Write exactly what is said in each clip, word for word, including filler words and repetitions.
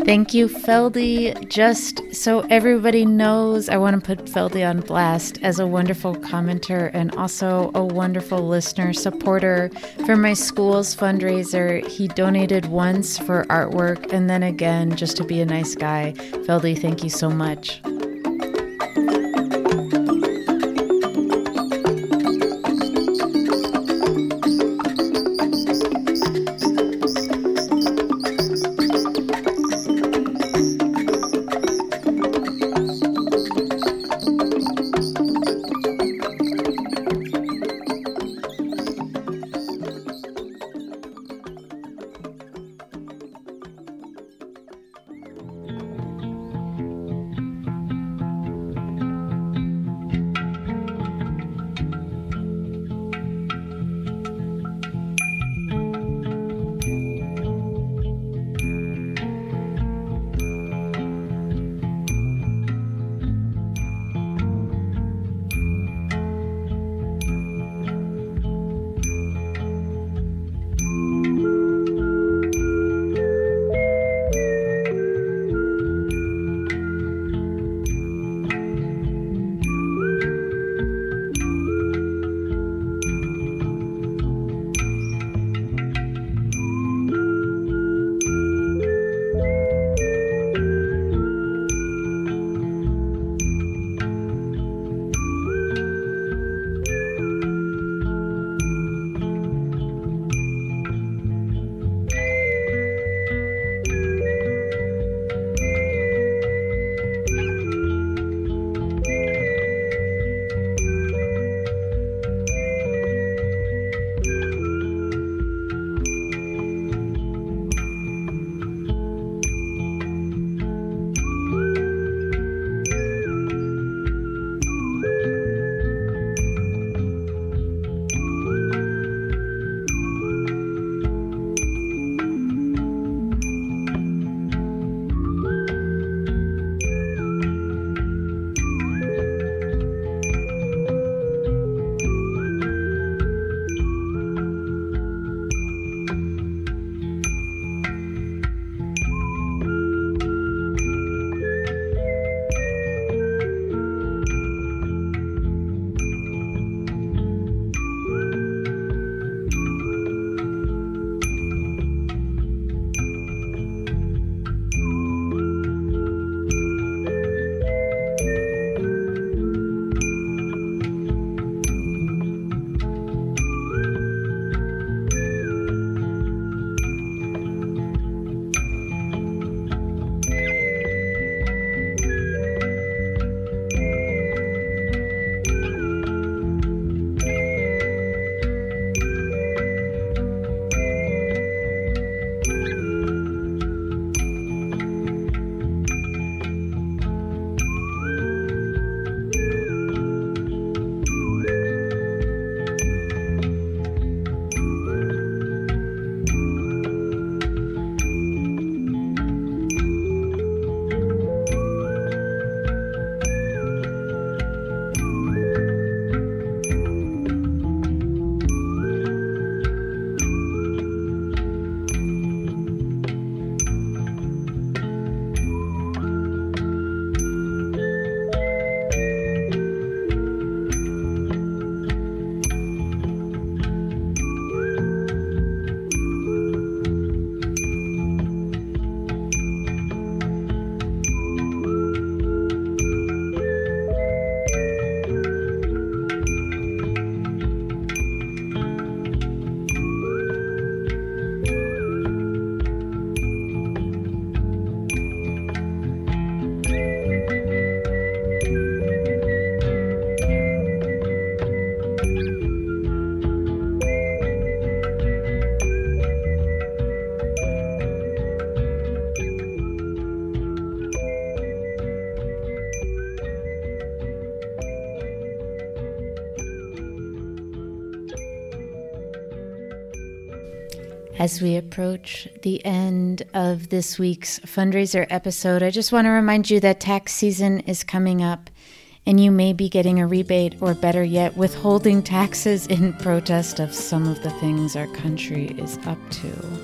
Thank you, Feldy. Just so everybody knows, I want to put Feldy on blast as a wonderful commenter and also a wonderful listener supporter for my school's fundraiser. He donated once for artwork and then again just to be a nice guy. Feldy, thank you so much. As we approach the end of this week's fundraiser episode, I just want to remind you that tax season is coming up and you may be getting a rebate or, better yet, withholding taxes in protest of some of the things our country is up to.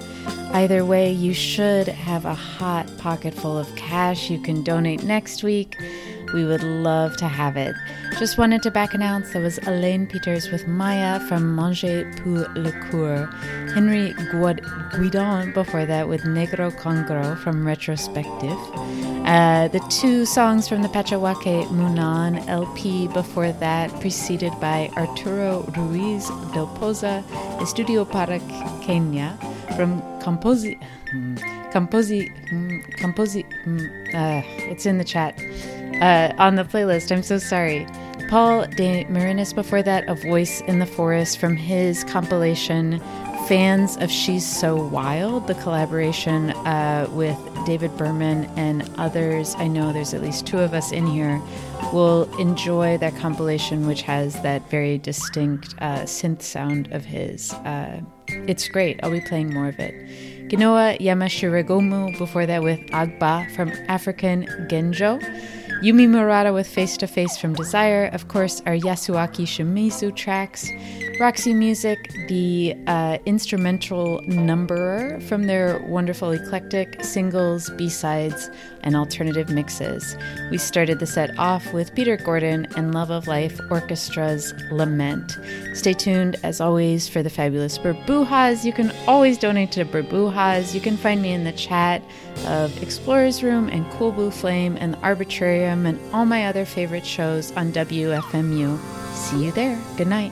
Either way, you should have a hot pocket full of cash you can donate next week. We would love to have it. Just wanted to back announce that was Elaine Peters with Maya from Manger pour le Coeur. Henry Guidon before that with Negro Congro from Retrospective. Uh, the two songs from the Pachawake Munan L P before that, preceded by Arturo Ruiz del Poza, Estudio para Kenya, from Composi... Composi... Composi... Uh, it's in the chat. Uh, on the playlist, I'm so sorry. Paul de Marinis before that, A Voice in the Forest, from his compilation Fans of She's So Wild, the collaboration uh, with David Berman and others. I know there's at least two of us in here will enjoy that compilation, which has that very distinct uh, synth sound of his. Uh, it's great. I'll be playing more of it. Ginoa Yamashiragomu before that with Agba from African Genjo. Yumi Murata with Face to Face from Desire. Of course, our Yasuaki Shimizu tracks. Roxy Music, the uh, instrumental numberer from their wonderful eclectic singles, B-sides, and alternative mixes. We started the set off with Peter Gordon and Love of Life Orchestra's Lament. Stay tuned, as always, for the fabulous Burbujas. You can always donate to Burbujas. You can find me in the chat of Explorer's Room and Cool Blue Flame and the Arbitrarium and all my other favorite shows on W F M U. See you there. Good night.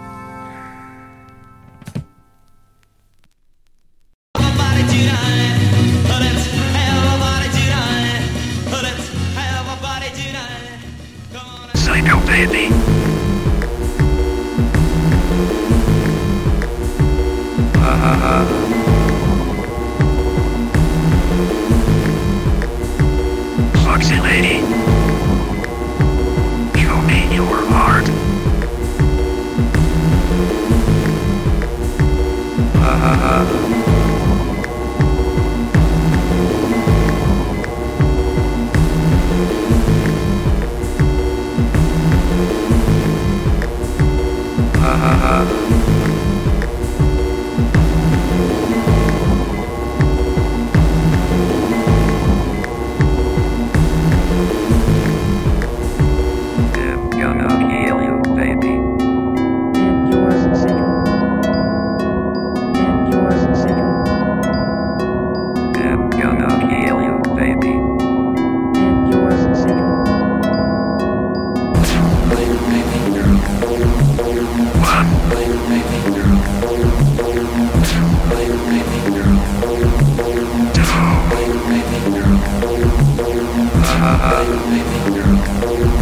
Psycho baby. Ha ha ha. Foxy lady. Show me your heart. Ha ha ha. Ha ha ha. I'm gonna kill you, baby. And yours, Satan. And yours, Satan. I'm gonna kill you, baby. And yours, Satan. One. Two. Ha ha ha.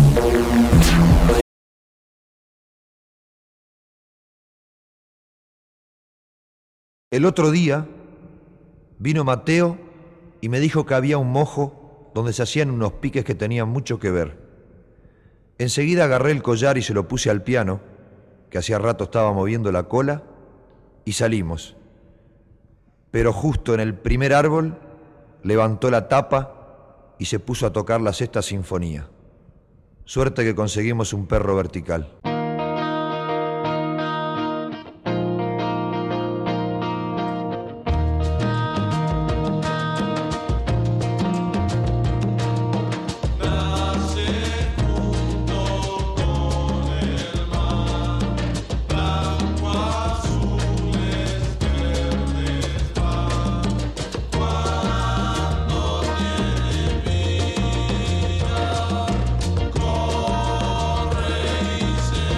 El otro día vino Mateo y me dijo que había un mojo donde se hacían unos piques que tenían mucho que ver. Enseguida agarré el collar y se lo puse al piano, que hacía rato estaba moviendo la cola, y salimos. Pero justo en el primer árbol levantó la tapa y se puso a tocar la Sexta Sinfonía. Suerte que conseguimos un perro vertical. Corre y se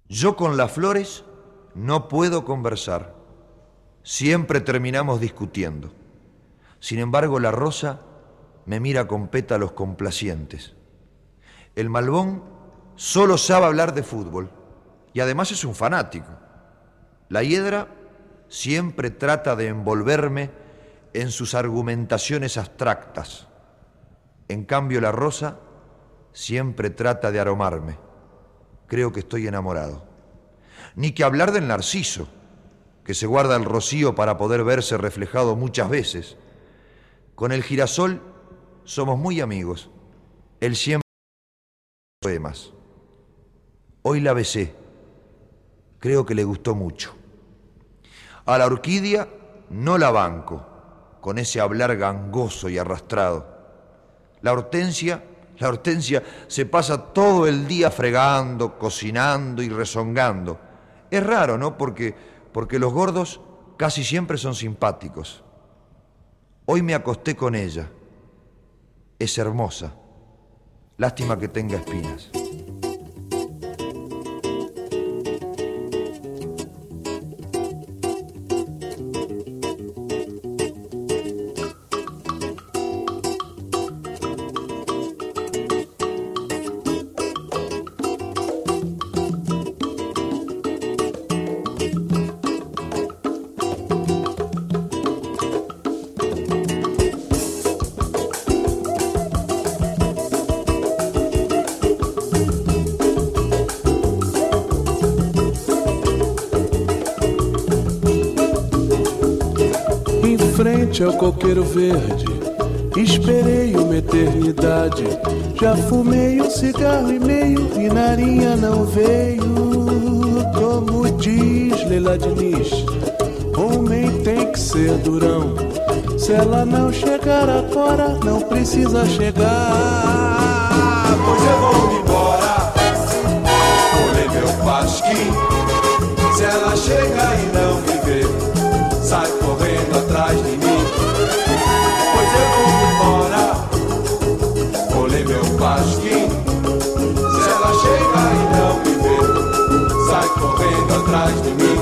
Yo con las flores no puedo conversar. Siempre terminamos discutiendo. Sin embargo, la rosa me mira con pétalos complacientes. El malbón solo sabe hablar de fútbol y además es un fanático. La hiedra siempre trata de envolverme en sus argumentaciones abstractas. En cambio, la rosa siempre trata de aromarme. Creo que estoy enamorado. Ni que hablar del narciso, que se guarda el rocío para poder verse reflejado muchas veces. Con el girasol somos muy amigos. Él siempre poemas. Hoy la besé. Creo que le gustó mucho. A la orquídea no la banco, con ese hablar gangoso y arrastrado. La hortensia, la hortensia se pasa todo el día fregando, cocinando y rezongando. Es raro, ¿no? Porque, porque los gordos casi siempre son simpáticos. Hoy me acosté con ella. Es hermosa. Lástima que tenga espinas. Ao coqueiro verde, esperei uma eternidade. Já fumei um cigarro e meio e narinha não veio. Como diz Leila Diniz, homem tem que ser durão. Se ela não chegar agora, não precisa chegar. Pois eu vou me embora, olhei meu pasquim. Se ela chega e não me vê, sai correndo atrás de mim. Pois eu vou embora, olhei meu pasquim. Se ela chega e não me vê, sai correndo atrás de mim.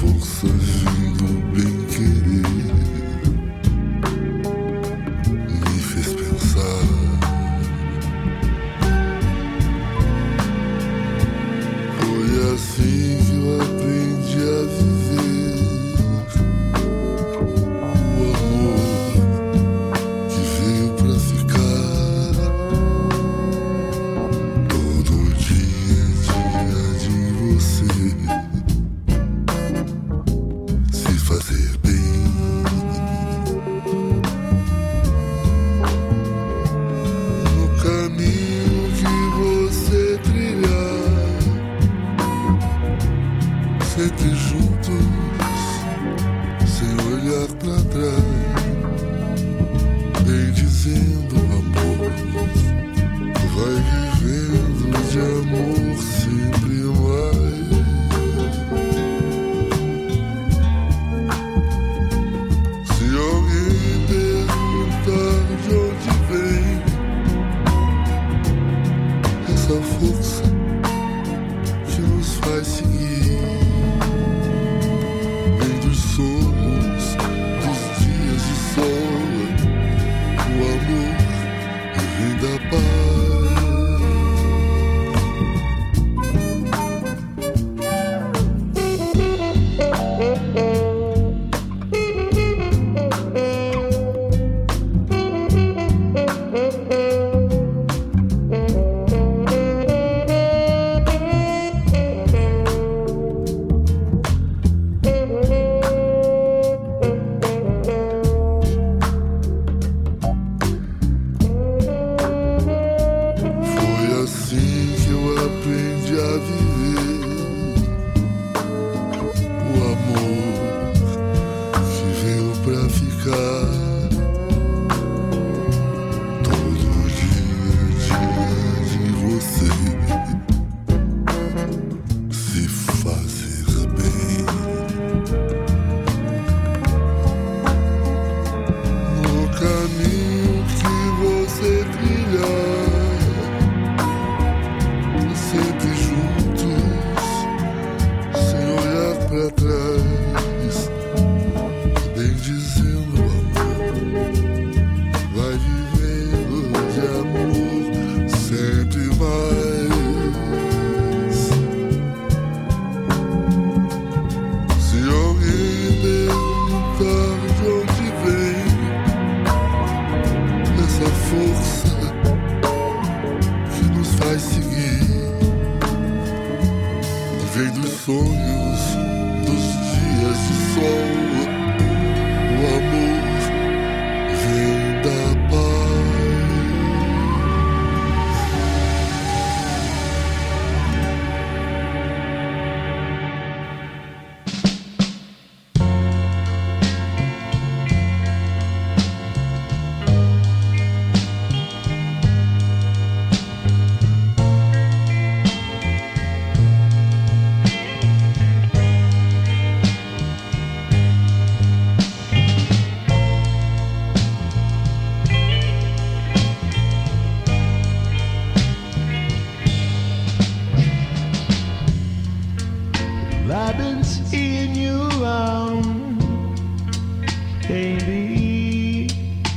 força vindo bem querer me assim que eu aprendi a viver. O amor que veio pra ficar. Todo dia é dia de você se fazer bem. No caminho que você trilhar, sempre juntos, sem olhar pra trás, bem dizendo amor, vai vivendo de amor sempre mais. Se alguém perguntar de onde vem essa força que nos faz seguir, vem dos sonhos, dos dias de sol, o amor vem da paz. Foi assim que eu aprendi a viver. O amor que veio pra ficar. Todo dia é dia de você se fazer bem. No caminho que você trilhar, sempre juntos, sem olhar pra trás, bem dizendo amor, vai vivendo de amor sempre mais. Se alguém perguntar de onde vem essa força que nos faz seguir, vem dos sonhos, dos dias de sol, o amor vem da paz. I've been seeing you around, baby,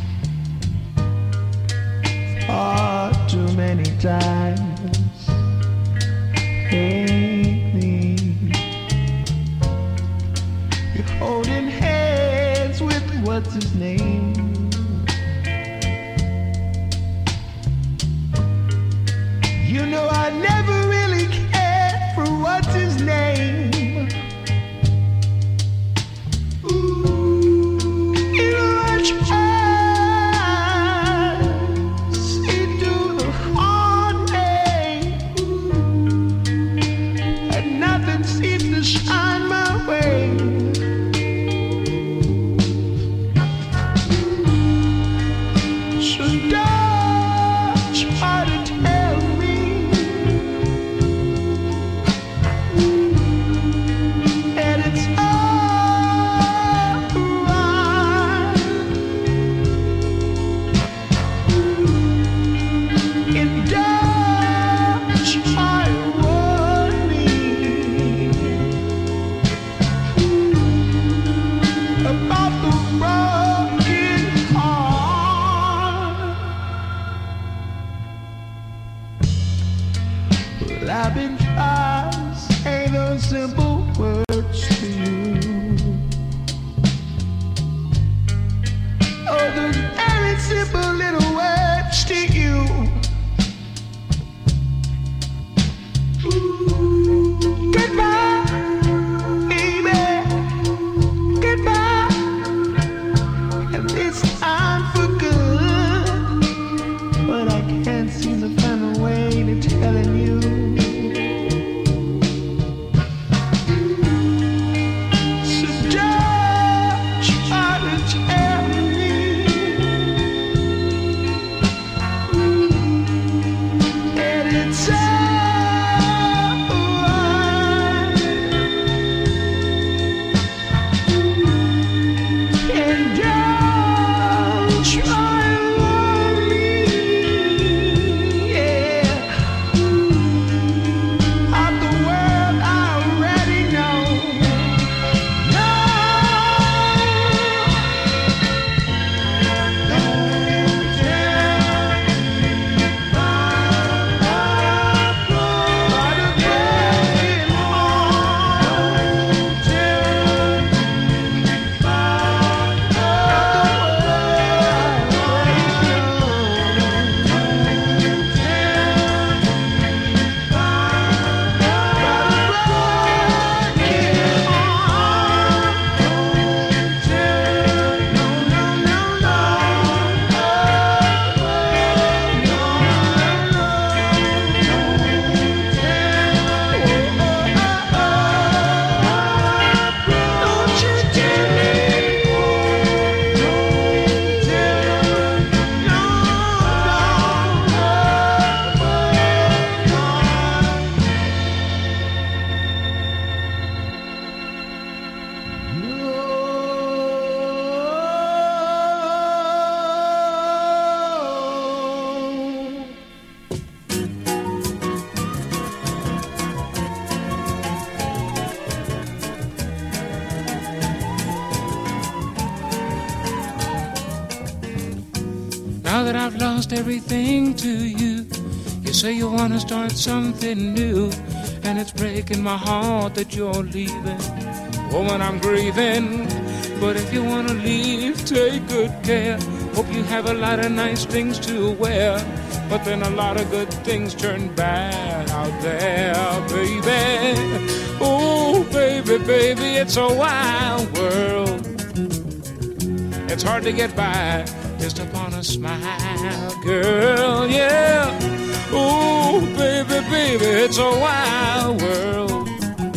far too many times lately. You're holding hands with what's his name? You know I never really cared for what's his name. Shine my way. So don't try to tell me that it's all right. And don't try to warn me simple words to you. Oh, those very simple little words to you. Goodbye, baby. Goodbye. And this time for good. But I can't seem to find a way to telling you. So just try to tell me that it's Now that I've lost everything to you, you say you want to start something new, and it's breaking my heart that you're leaving. Woman, I'm grieving, but if you want to leave, take good care. Hope you have a lot of nice things to wear, but then a lot of good things turn bad out there, baby. Oh, baby, baby, it's a wild world. It's hard to get by just upon a smile, girl, yeah. Oh, baby, baby, it's a wild world.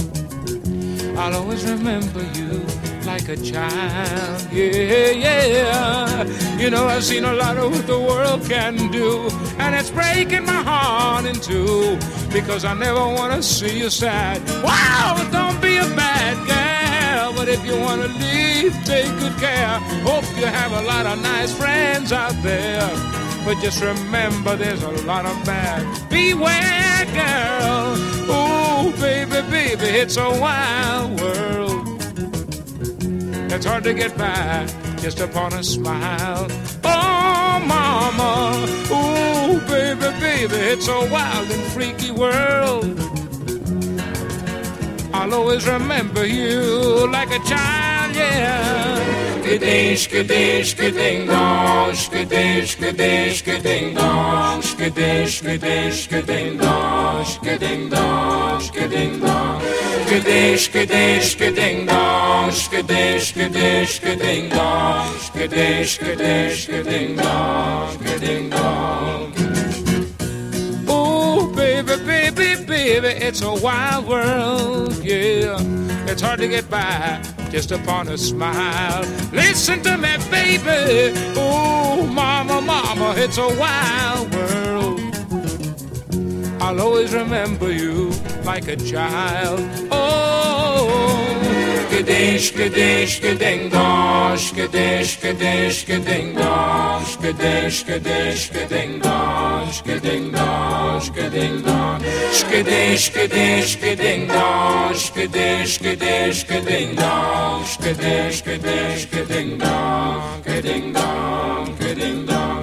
I'll always remember you like a child, yeah, yeah. You know, I've seen a lot of what the world can do, and it's breaking my heart in two, because I never want to see you sad. Wow, don't be a bad girl, but if you want to leave, take good care. Hope you have a lot of nice friends out there, but just remember there's a lot of bad. Beware, girl. Oh, baby, baby, it's a wild world. It's hard to get by just upon a smile. Oh, mama, oh, baby, baby, it's a wild and freaky world. I'll always remember you like a child, yeah. Skiding, skiding, skiding, dong, skiding, skiding, skiding, dong, skiding, skiding, skiding, dong, skiding, dong, skiding, dong, skiding, skiding, skiding, dong, skiding, skiding, skiding, dong, skiding, skiding, skiding, dong, skiding, dong. Oh, baby, baby, baby, it's a wild world, yeah. It's hard to get by just upon a smile. Listen to me, baby. Oh, mama, mama, it's a wild world. I'll always remember you like a child. Oh, skiding, skiding, skiding, dong, skiding, skiding, skiding, dong, skiding, skiding, skiding, dong, skiding, dong, skiding, dong, skiding, skiding, skiding, dong, skiding, skiding, skiding, dong, skiding, skiding, skiding, dong, skiding, dong, skiding, dong.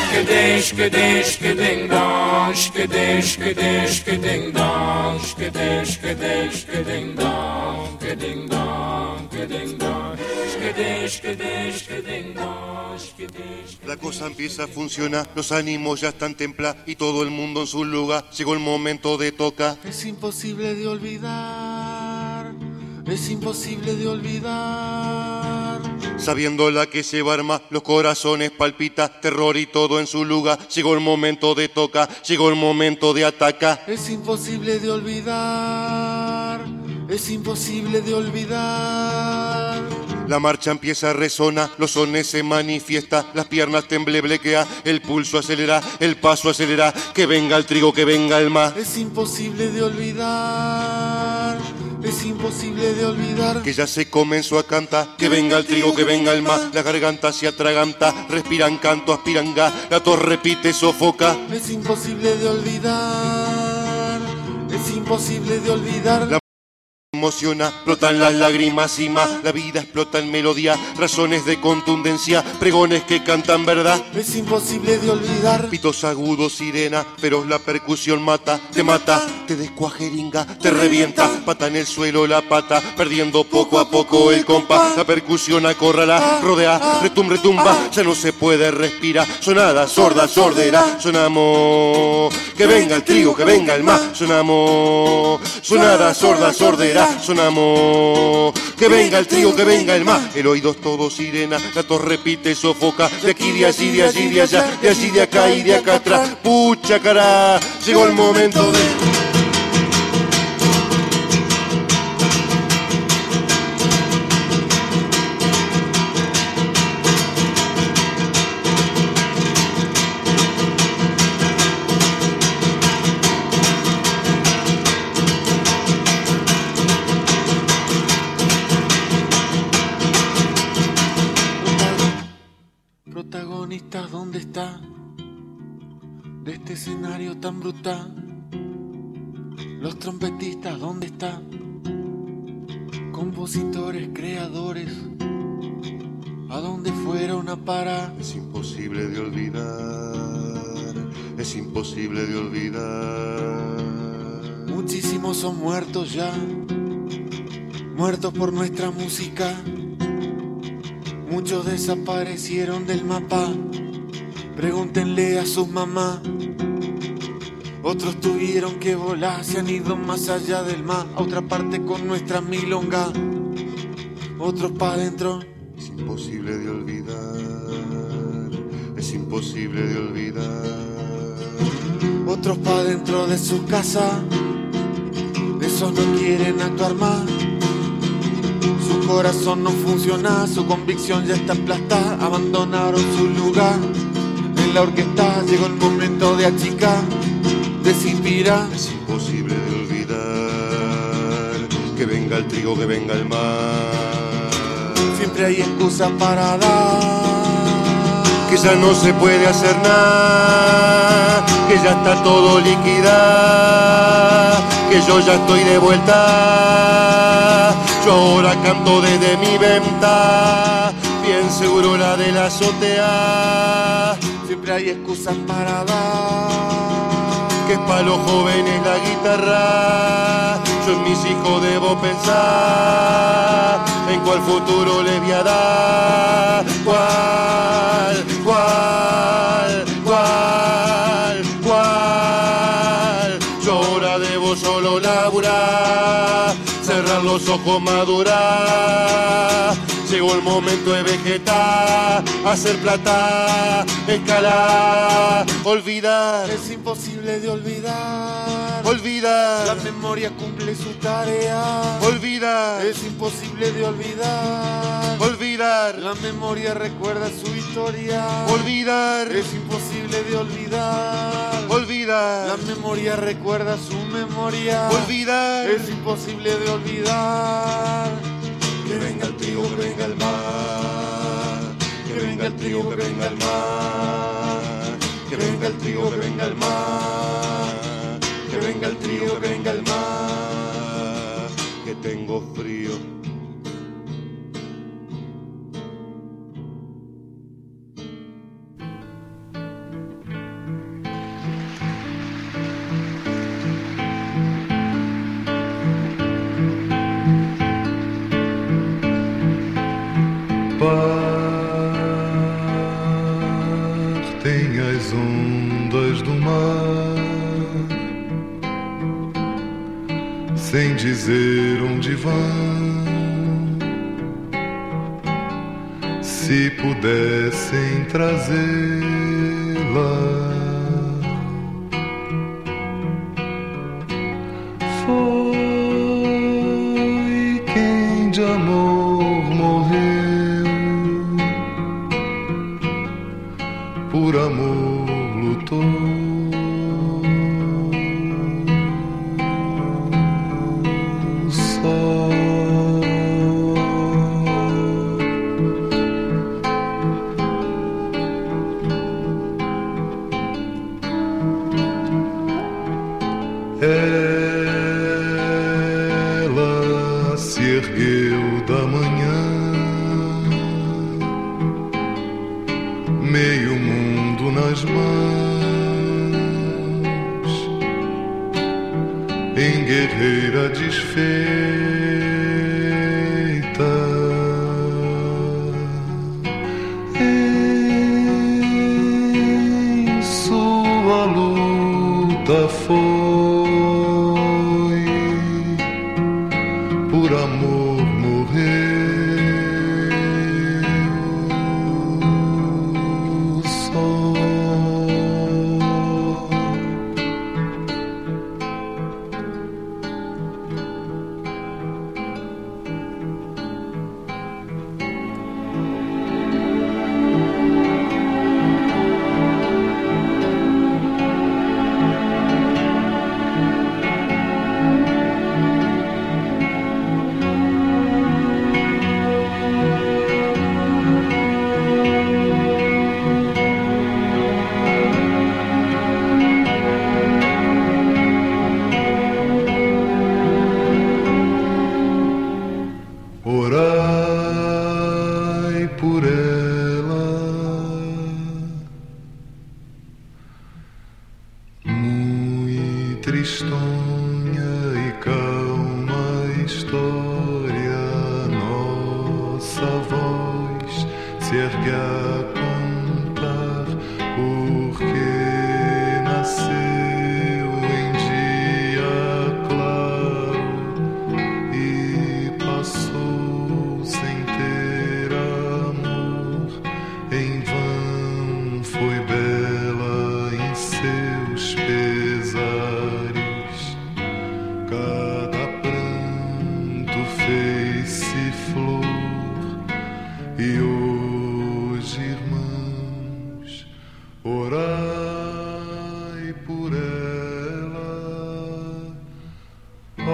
Shkading, shkading, shkading dong, shkading, shkading, shkading dong, shkading, shkading, shkading dong, shkading dong, shkading dong, shkading, shkading, shkading dong, shkading. La cosa empieza a funcionar, los ánimos ya están templados y todo el mundo en su lugar. Llegó el momento de tocar. Es imposible de olvidar, es imposible de olvidar. Sabiendo la que se va a armar, los corazones palpitan, terror y todo en su lugar. Llegó el momento de tocar, llegó el momento de atacar. Es imposible de olvidar, es imposible de olvidar. La marcha empieza a resonar, los sones se manifiestan, las piernas tembleblequea, el pulso acelera, el paso acelera, que venga el trigo, que venga el mar. Es imposible de olvidar, es imposible de olvidar. Que ya se comenzó a cantar, que venga el trigo, que venga el mar, la garganta se atraganta, respiran canto, aspiran gas, la tos repite, sofoca. Es imposible de olvidar, es imposible de olvidar. La emociona, brotan las lágrimas y más, la vida explota en melodía, razones de contundencia, pregones que cantan verdad. Es imposible de olvidar. Pitos agudos, sirena, feroz la percusión mata, te mata, te descuajeringa, te revienta, pata en el suelo la pata, perdiendo poco a poco el compás, la percusión acorrala, rodea, retum, retumba, ya no se puede respirar, sonada, sorda, sordera, sonamos, que venga el trigo, que venga el mar, sonamos, sonada, sorda, sordera, sonamos, que venga el trigo, que venga el mar, el oído es todo sirena, la tos repite, sofoca, de aquí, de allí, de allí, de allá, de allí, de acá y de acá atrás, pucha cara, llegó el momento de... Protagonistas, ¿dónde está? De este escenario tan brutal. Los trompetistas, ¿dónde están? Compositores, creadores, ¿a dónde fueron a parar? Es imposible de olvidar, es imposible de olvidar. Muchísimos son muertos ya, muertos por nuestra música. Muchos desaparecieron del mapa, pregúntenle a sus mamás. Otros tuvieron que volar, se han ido más allá del mar, a otra parte con nuestra milonga. Otros pa' adentro. Es imposible de olvidar, es imposible de olvidar. Otros pa' dentro de su casa, esos no quieren actuar más. Su corazón no funciona, su convicción ya está aplastada, abandonaron su lugar. En la orquesta llegó el momento de achicar, desinspirar. Es imposible de olvidar, que venga el trigo, que venga el mar. Siempre hay excusa para dar, que ya no se puede hacer nada, que ya está todo liquidado, que yo ya estoy de vuelta. Yo ahora canto desde mi venta, bien seguro la de la azotea. Siempre hay excusas para dar, que es pa' los jóvenes la guitarra. Yo en mis hijos debo pensar en cuál futuro les voy a dar. ¿Cuál, cuál, cuál, cuál? Yo ahora debo solo laburar, cerrar los ojos, madurar. Llegó el momento de vegetar, hacer plata, escalar, olvidar. Es imposible de olvidar, olvidar. La memoria cumple su tarea, olvidar. Es imposible de olvidar, olvidar. La memoria recuerda su historia, olvidar. Es imposible de olvidar, olvidar. La memoria recuerda su memoria, olvidar. Es imposible de olvidar. Que venga el trigo, que venga el mar, que venga el trigo, que venga el mar, que venga el trigo, que venga el mar, que venga el trigo, que venga el mar, que tengo frío. um divã. Se pudessem trazê-la, foi quem de amor morreu, por amor lutou. Ela se ergueu da manhã, meio mundo nas mãos, em guerreira desfeita, em sua luta foi. Por amor morreu só. Orai por ela, muito tristonha e calma história, nossa voz se ergue a contar, porque nasceu em dia claro e passou sem ter amor, em vão foi bela em seus pesares, cada pranto fez-se flor, e hoje, irmãos, orai por ela. Oh,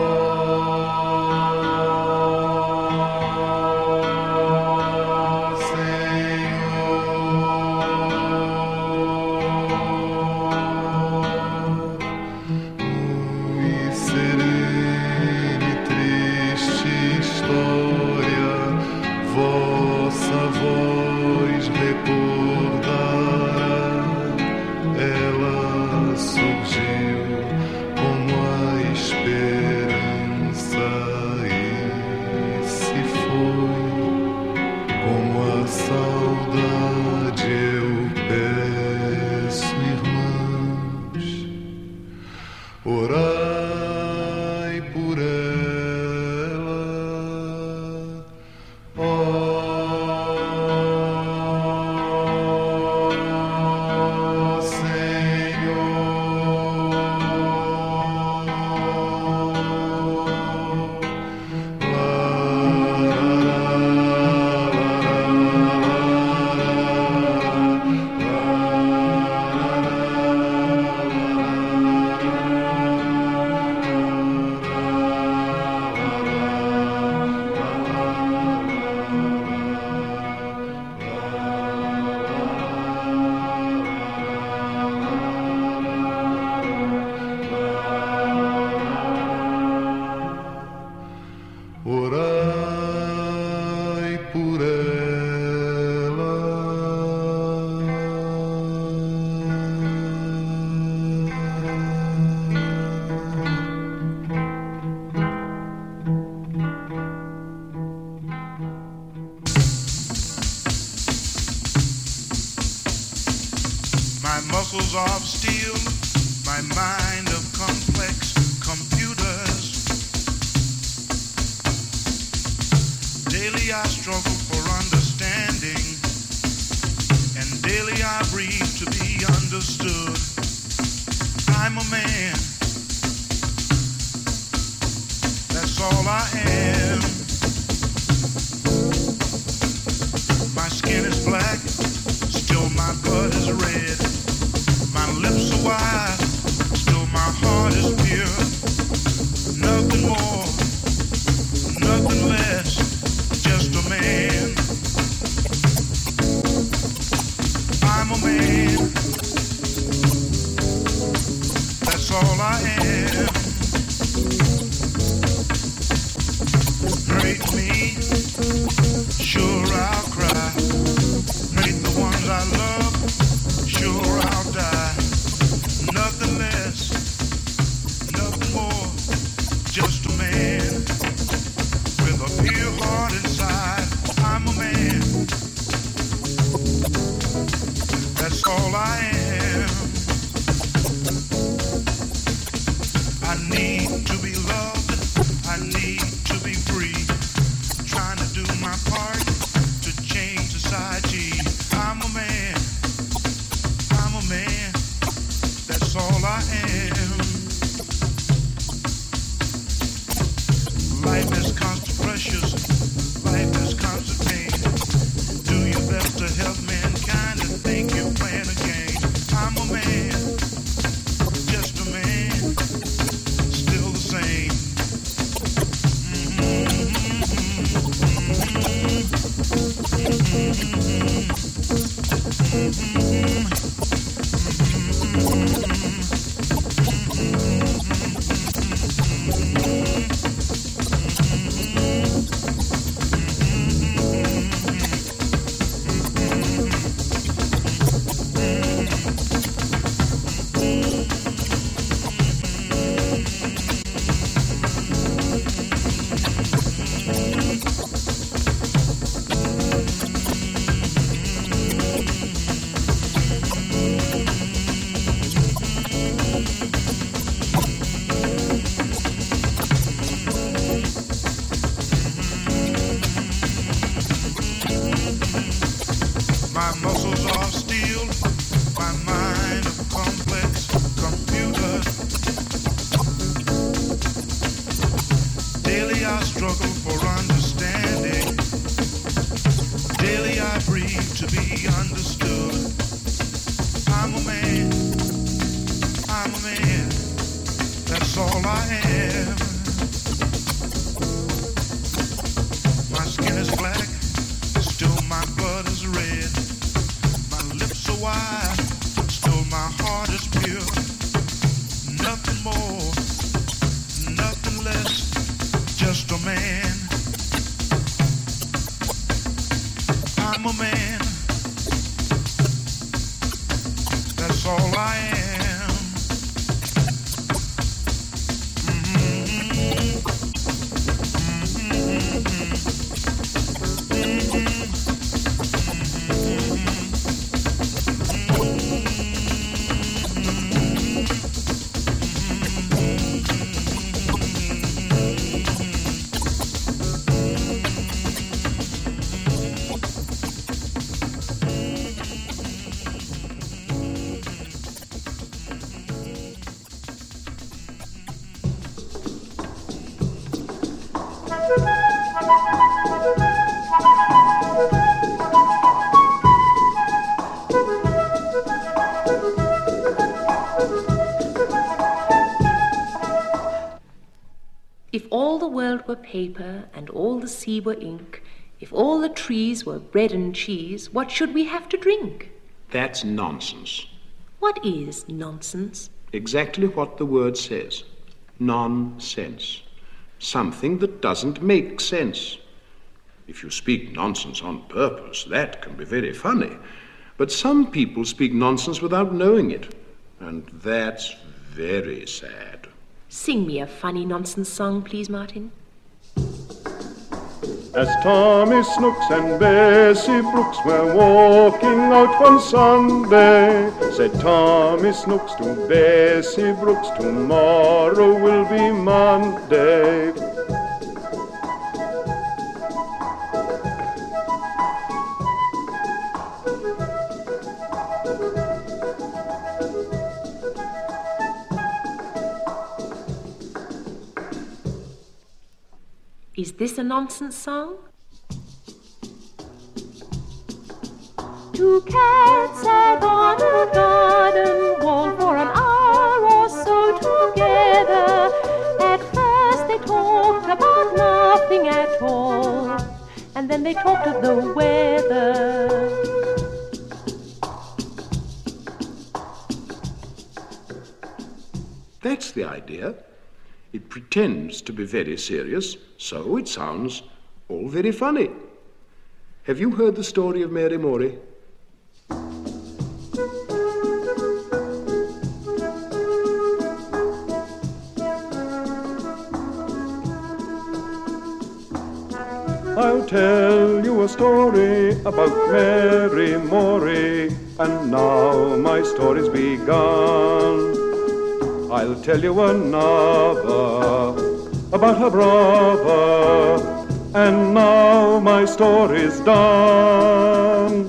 vossa voz recordará, ela surgiu como a esperança e se foi como a saudade. Eu peço, irmãos, orai por ela. Orai por ela. My muscles are of steel, my mind of complex computers. Daily I struggle for understanding, and daily I breathe to be understood. I'm a man, that's all I am. My skin is black, still my blood is red. My lips are wide, still my heart is pure. Nothing more, nothing less, just a man. I'm a man, that's all I am. Hurt me, sure I'll cry. Hate the ones I love, sure I'll die. Nothing less, nothing more, just a man with a pure heart inside. I'm a man, that's all I am. I need to be loved, I need to be free. Trying to do my part to change society. I'm a man, I'm a man, that's all I am. Life is constant pressures, life is constant pain. Do your best to help mankind and think you're playing a game. I'm a man, just a man, still the same. My muscles are steel, my mind a complex computer. Daily I struggle for understanding. Daily I breathe to be understood. I'm a man, I'm a man, that's all I am. My skin is black, still my blood is red. My lips are wide, still my heart is pure. Nothing more, nothing less, just a man. I'm a man, that's all I am. Mm-hmm. If all the world were paper and all the sea were ink, if all the trees were bread and cheese, what should we have to drink? That's nonsense. What is nonsense? Exactly what the word says. Nonsense. Something that doesn't make sense. If you speak nonsense on purpose, that can be very funny. But some people speak nonsense without knowing it, and that's very sad. Sing me a funny nonsense song, please, Martin. As Tommy Snooks and Bessie Brooks were walking out one Sunday, said Tommy Snooks to Bessie Brooks, tomorrow will be Monday. Is this a nonsense song? Two cats sat on a garden wall for an hour or so together. At first they talked about nothing at all, and then they talked of the weather. That's the idea. It pretends to be very serious, so it sounds all very funny. Have you heard the story of Mary Morey? I'll tell you a story about Mary Morey, and now my story's begun. I'll tell you another about her brother, and now my story's done.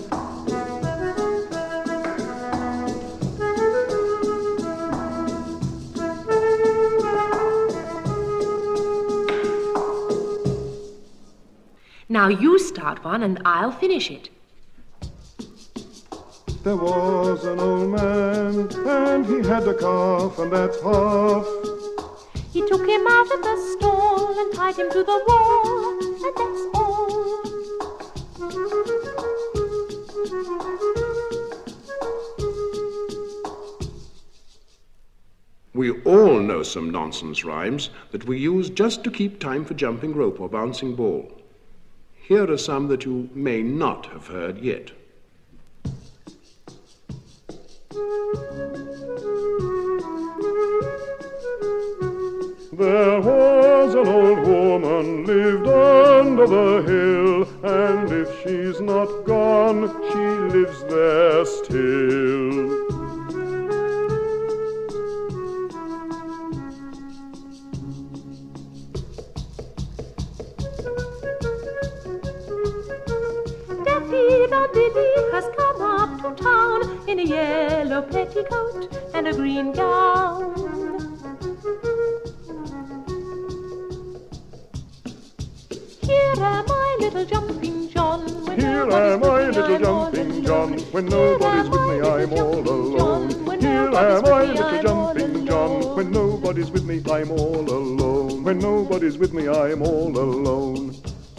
Now you start one and I'll finish it. There was an old man, and he had a calf, and that's half. He took him out of the stall and tied him to the wall, and that's all. We all know some nonsense rhymes that we use just to keep time for jumping rope or bouncing ball. Here are some that you may not have heard yet. There was an old woman lived under the hill, and if she's not gone, she lives there still. Daffy-do-diddy has come up to town in a yellow petticoat and a green gown. Here am I, little jumping John. When Here am I, little jumping John. When nobody's with me, I'm all alone. Here am I, little jumping John. When nobody's with me, I'm all alone. When nobody's with me, I'm all alone.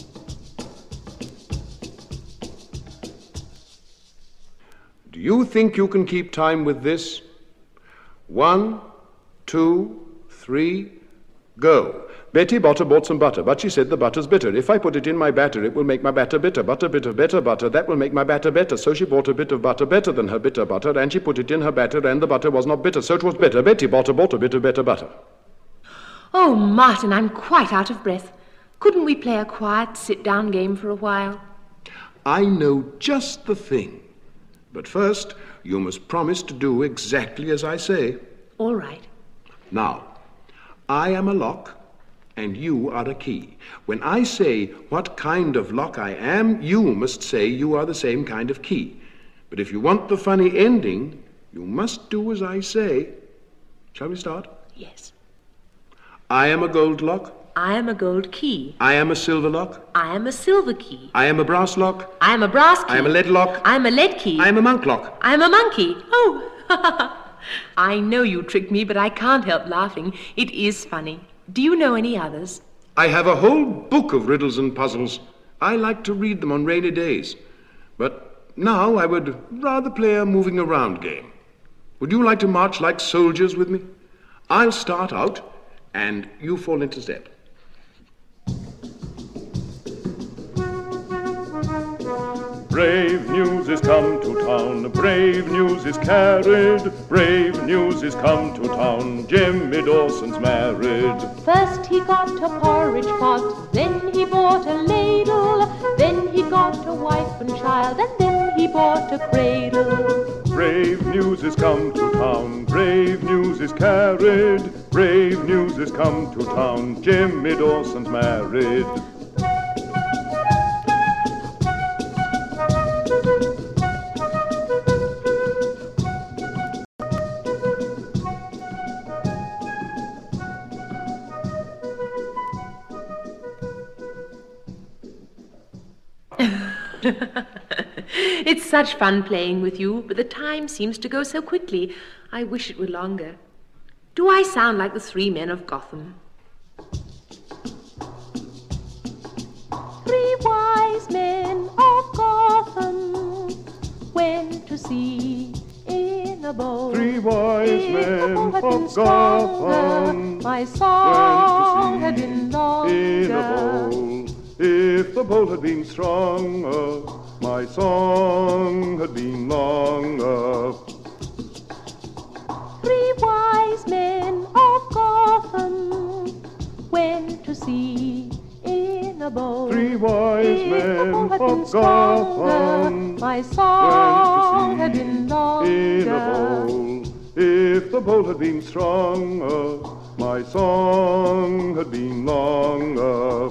Do you think you can keep time with this? One, two, three, go. Betty Botter bought some butter, but she said the butter's bitter. If I put it in my batter, it will make my batter bitter. Butter, bitter, better butter, that will make my batter better. So she bought a bit of butter better than her bitter butter, and she put it in her batter, and the butter was not bitter, so it was better. Betty Botter bought a bit of better butter. Oh, Martin, I'm quite out of breath. Couldn't we play a quiet sit-down game for a while? I know just the thing. But first, you must promise to do exactly as I say. All right. Now, I am a lock, and you are a key. When I say what kind of lock I am, you must say you are the same kind of key. But if you want the funny ending, you must do as I say. Shall we start? Yes. I am a gold lock. I am a gold key. I am a silver lock. I am a silver key. I am a brass lock. I am a brass key. I am a lead lock. I am a lead key. I am a monk lock. I am a monkey. Oh, I know you tricked me, but I can't help laughing. It is funny. Do you know any others? I have a whole book of riddles and puzzles. I like to read them on rainy days. But now I would rather play a moving around game. Would you like to march like soldiers with me? I'll start out, and you fall into step. Brave news is come to town, brave news is carried, brave news is come to town, Jimmy Dawson's married. First he got a porridge pot, then he bought a ladle, then he got a wife and child, and then he bought a cradle. Brave news is come to town, brave news is carried, brave news is come to town, Jimmy Dawson's married. It's such fun playing with you, but the time seems to go so quickly. I wish it were longer. Do I sound like the three men of Gotham? Three wise men of Gotham went to sea in a boat. Three wise If men the boat had of been stronger, Gotham my song went had to been sea longer. in a bowl. If the boat had been stronger, my song had been longer. Three wise men of Gotham went to sea in a boat. Three wise If the men boat had been of stronger, Gotham my song had been in a longer. bowl. If the boat had been stronger, my song had been longer.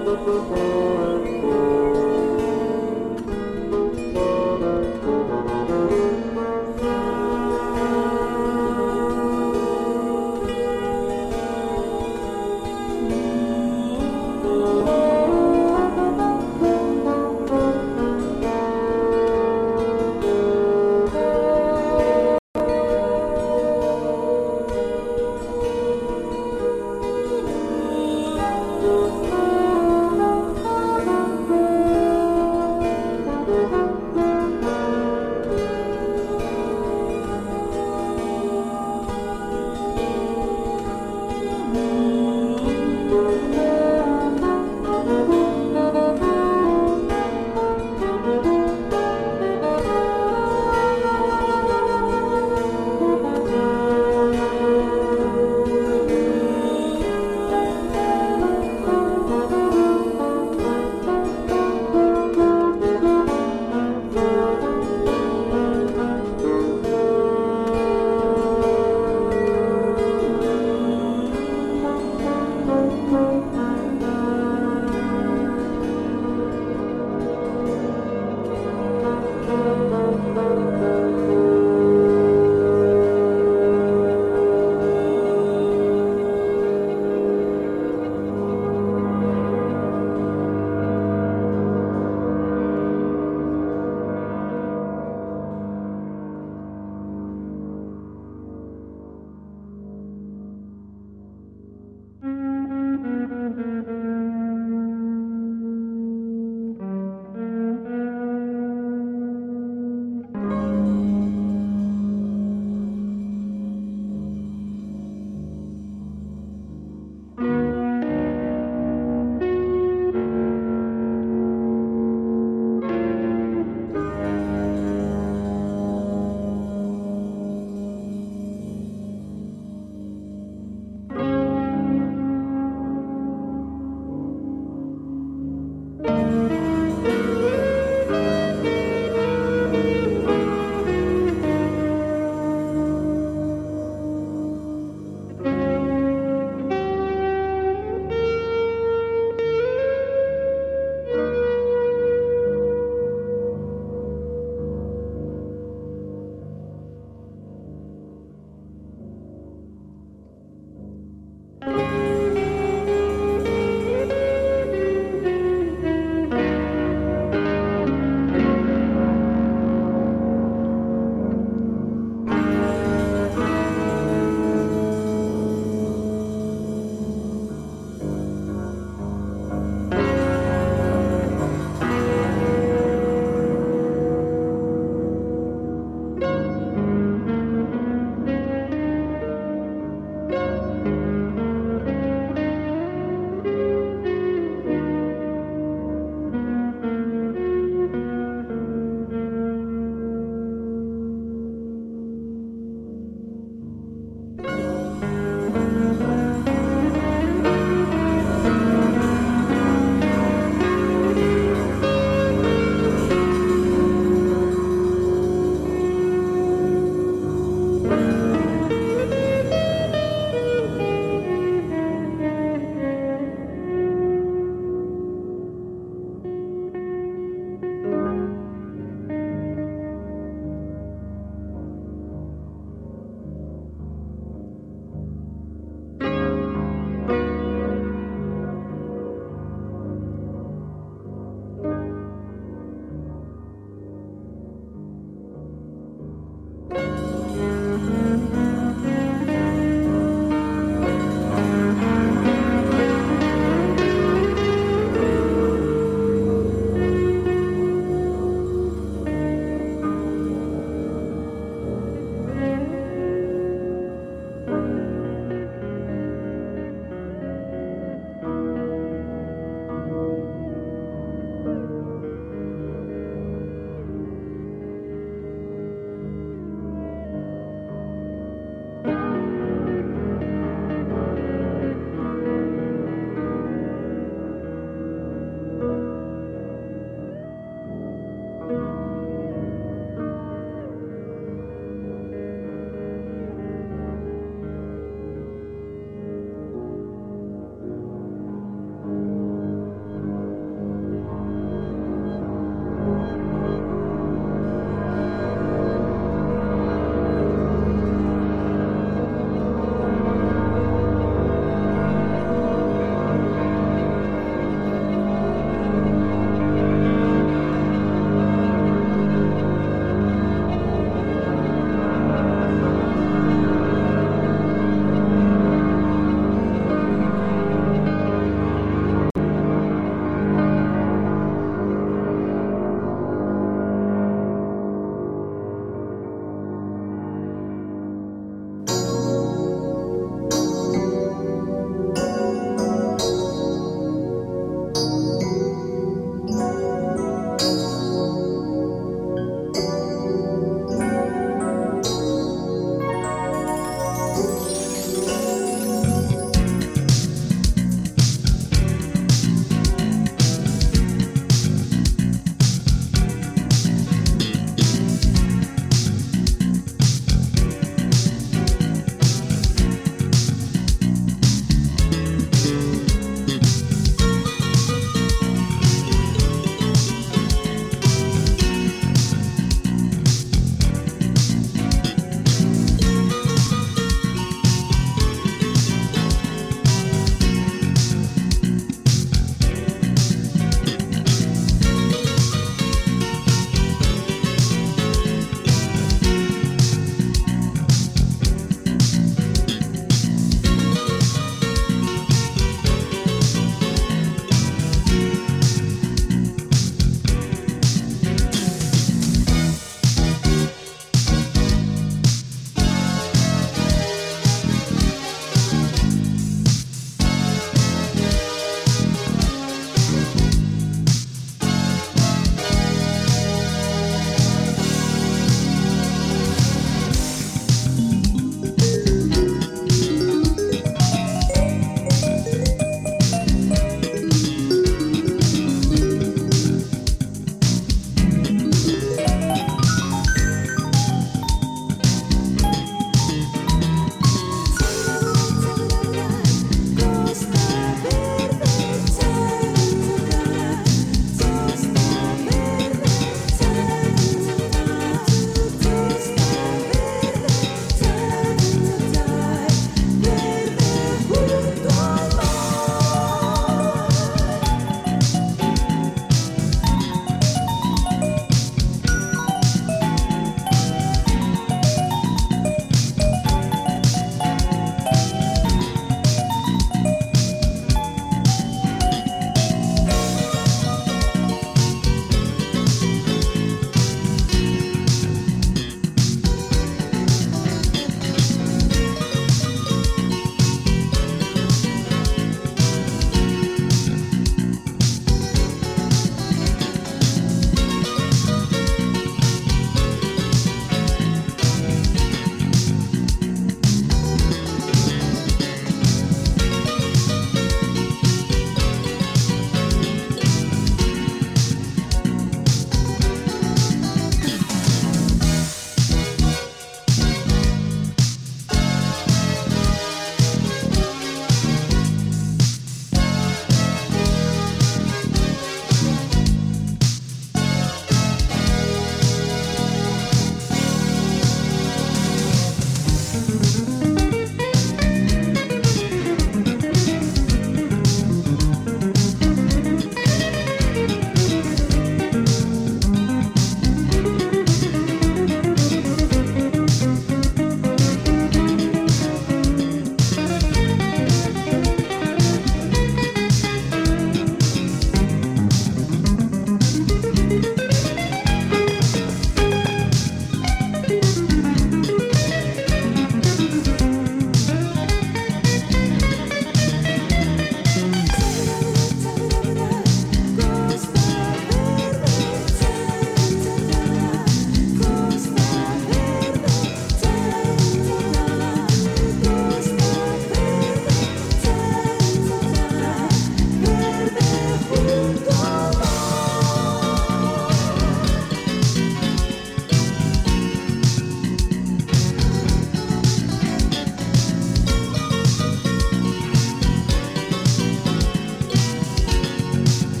Thank you.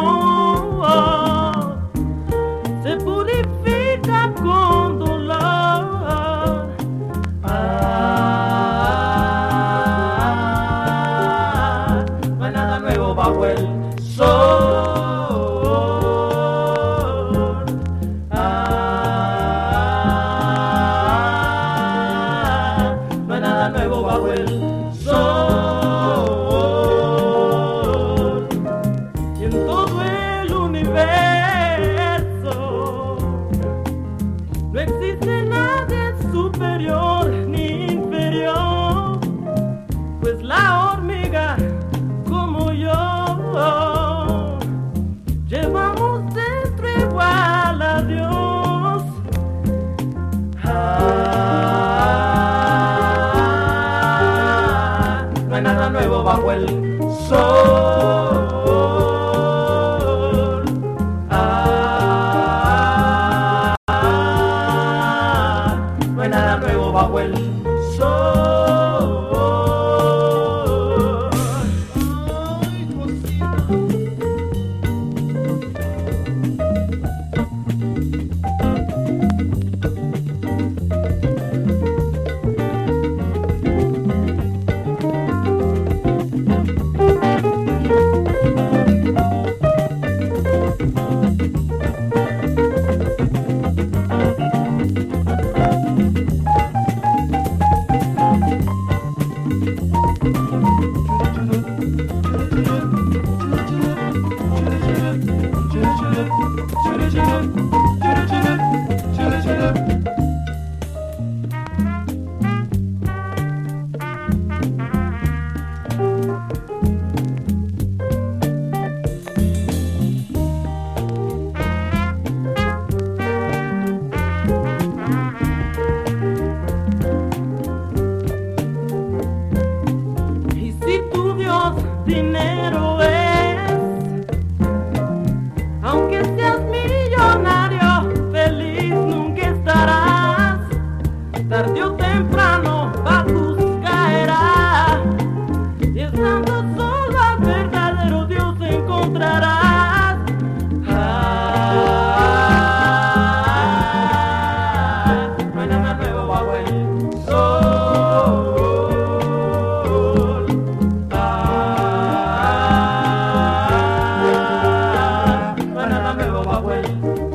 amor se purifica con dolor. Ah, no hay nada nuevo bajo el sol. Ah, no hay nada nuevo bajo el sol. Y en todo el universo no existe nadie superior ni inferior, pues la hormiga como yo llevamos dentro igual a Dios. Ah, no hay nada nuevo bajo el sol. Ah, no hay nada nuevo bajo el sol. Y si tu Dios dinero es, aunque seas millonario, feliz nunca estarás. Tarde o temprano Bacchus caerá, y estando solo al verdadero Dios encontrarás. Ah, no hay nada nuevo bajo el sol. Ah, no hay nada nuevo bajo el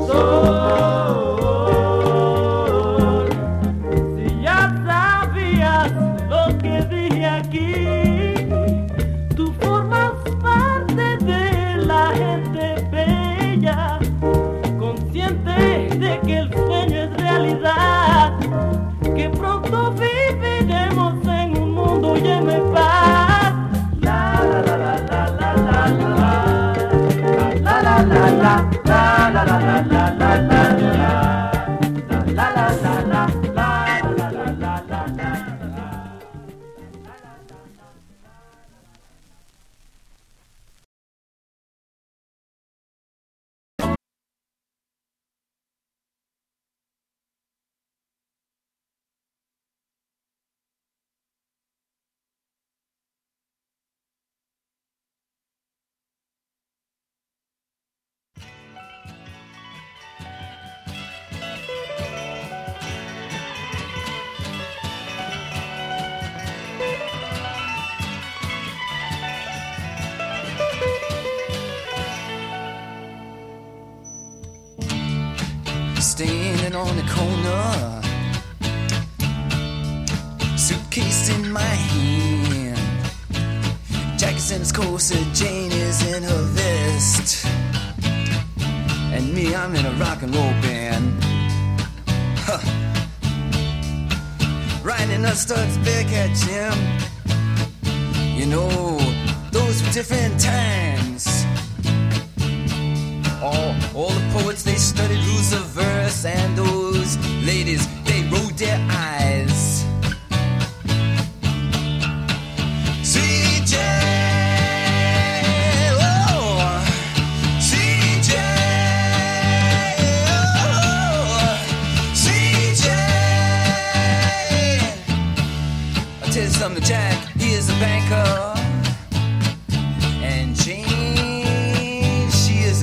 sol. Si ya sabías lo que dije aquí, tú formas parte de la gente bella, consciente de que el sueño es realidad, que pronto viviremos en un mundo lleno de paz. La la la la la la la la la la la la la la la la la la la la Standing on the corner, suitcase in my hand, Jack's in his corset, Jane is in her vest, and me, I'm in a rock and roll band. Huh. Riding a Studs Bearcat, Jim. You know, those were different times. All, all the poets, they studied rules of verse, and those ladies, they rolled their eyes. C J, oh, C J, oh, C J. I'll tell you something, Jack, he is a banker, and Jane, she is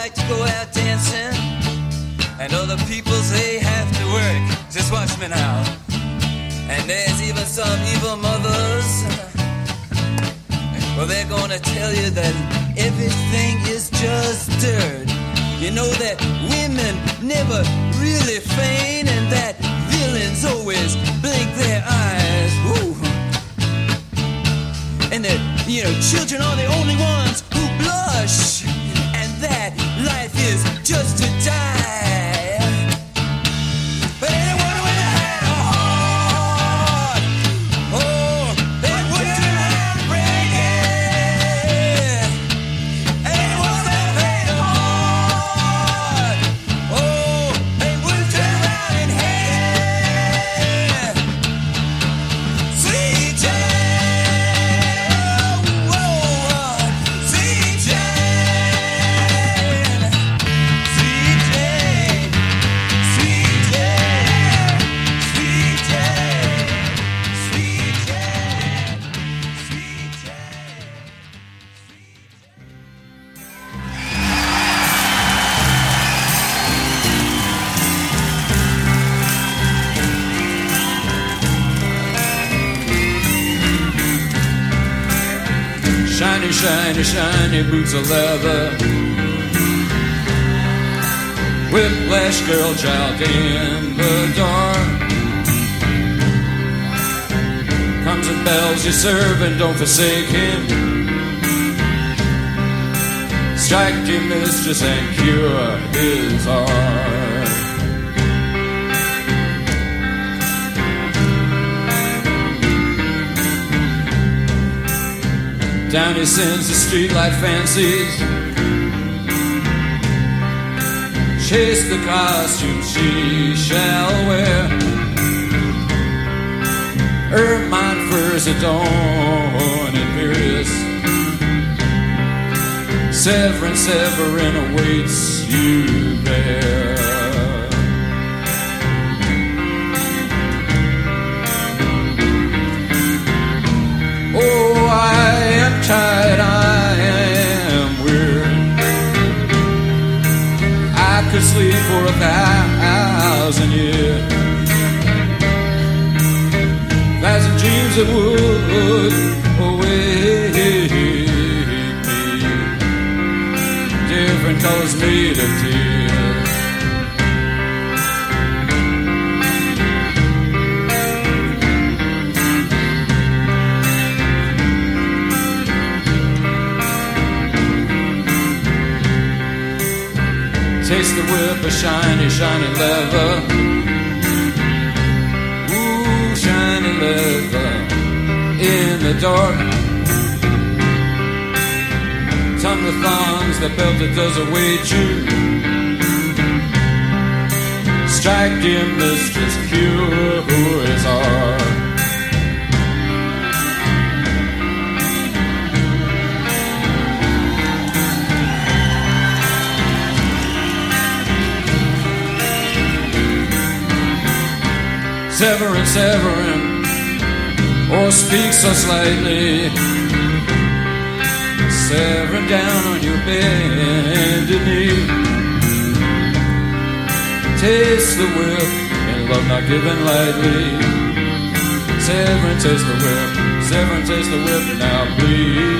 like to go out dancing, and other people say have to work. Just watch me now. And there's even some evil mothers. Well, they're gonna tell you that everything is just dirt. You know that women never really feign, and that villains always blink their eyes. Ooh. And that, you know, children are the only ones who blush, and that life is just to die. But anyone who ever had a heart, oh, they wouldn't have to break it. Anyone who ever had a heart, oh, they wouldn't turn around and hate it. Sweet Jane, whoa, Sweet Jane, Sweet Jane, Sweet Jane, Sweet Jane, Sweet Jane, Sweet Shiny, shiny, shiny boots of leather, whiplash girl child in the dark. Comes and bells you serve and don't forsake him. Strike your mistress and cure his heart. Down he sends the streetlight fancies, chase the costume she shall wear. Ermine furs adorn imperious, Severin, Severin awaits you there. Oh, I am tired, I am weary. I could sleep for a thousand years. Thousand dreams that would awake me, different colors made of tears. Taste the whip of shiny, shiny leather. Ooh, shiny leather in the dark. Tongue the thongs, the belt that does await you. Strike dear mistress, cure his heart. Severin, Severin, or speak so slightly. Severin down on your bended knee. Taste the whip, and love not given lightly. Severin, taste the whip, Severin, taste the whip, now please.